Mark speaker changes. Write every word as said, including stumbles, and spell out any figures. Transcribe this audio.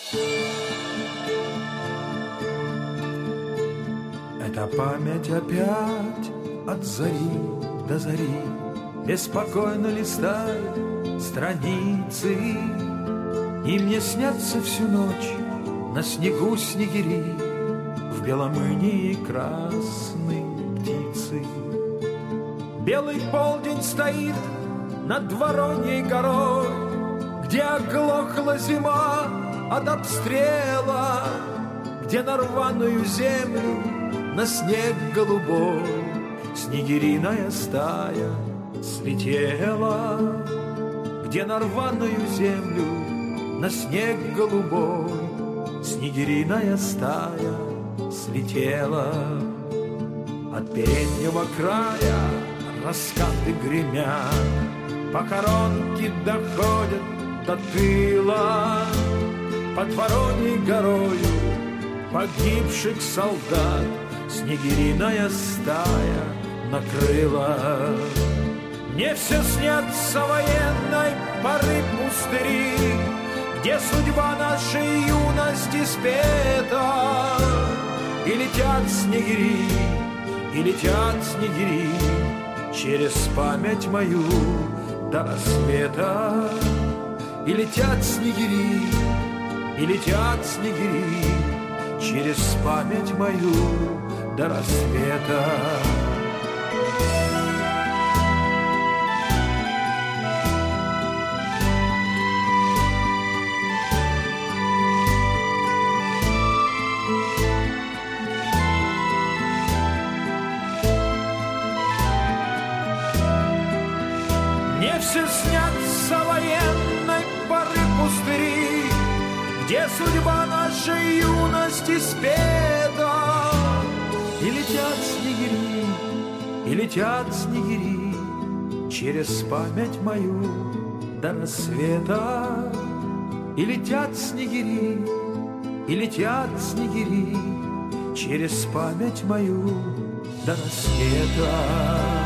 Speaker 1: Эта память опять от зари до зари беспокойно листает страницы, и мне снятся всю ночь на снегу снегири, в белом инии красной птицы. Белый полдень стоит над Вороньей горой, где оглохла зима от обстрела, где на рваную землю, на снег голубой снегириная стая слетела, где на рваную землю, на снег голубой снегириная стая слетела. От переднего края раскаты гремят, похоронки доходят до тыла. Под Вороньей горою погибших солдат снегириная стая накрыла. Мне все снятся военной поры пустыри, где судьба нашей юности спета. И летят снегири, и летят снегири через память мою до рассвета. И летят снегири, и летят снегири через память мою до рассвета. Мне все снятся военной поры пустыри, где судьба нашей юности спета. И летят снегири, и летят снегири через память мою до рассвета. И летят снегири, и летят снегири через память мою до рассвета.